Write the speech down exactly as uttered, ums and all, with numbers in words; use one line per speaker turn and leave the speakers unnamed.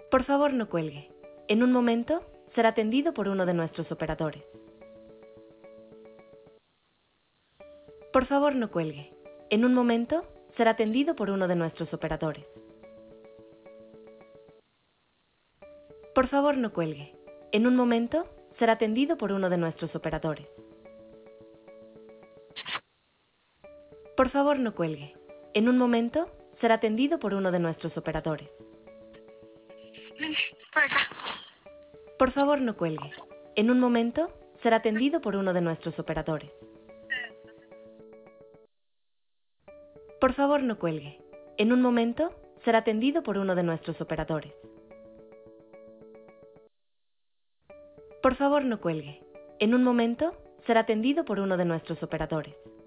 Por favor, no cuelgue. En un momento será atendido por uno de nuestros operadores. Por favor, no cuelgue. En un momento será atendido por uno de nuestros operadores. Por favor, no cuelgue. En un momento será atendido por uno de nuestros operadores. Por favor, no cuelgue. En un momento será atendido por uno de nuestros operadores.
Por acá.
Por favor, no cuelgue. En un momento será atendido por uno de nuestros operadores. Por favor, no cuelgue. En un momento será atendido por uno de nuestros operadores. Por favor, no cuelgue. En un momento será atendido por uno de nuestros operadores.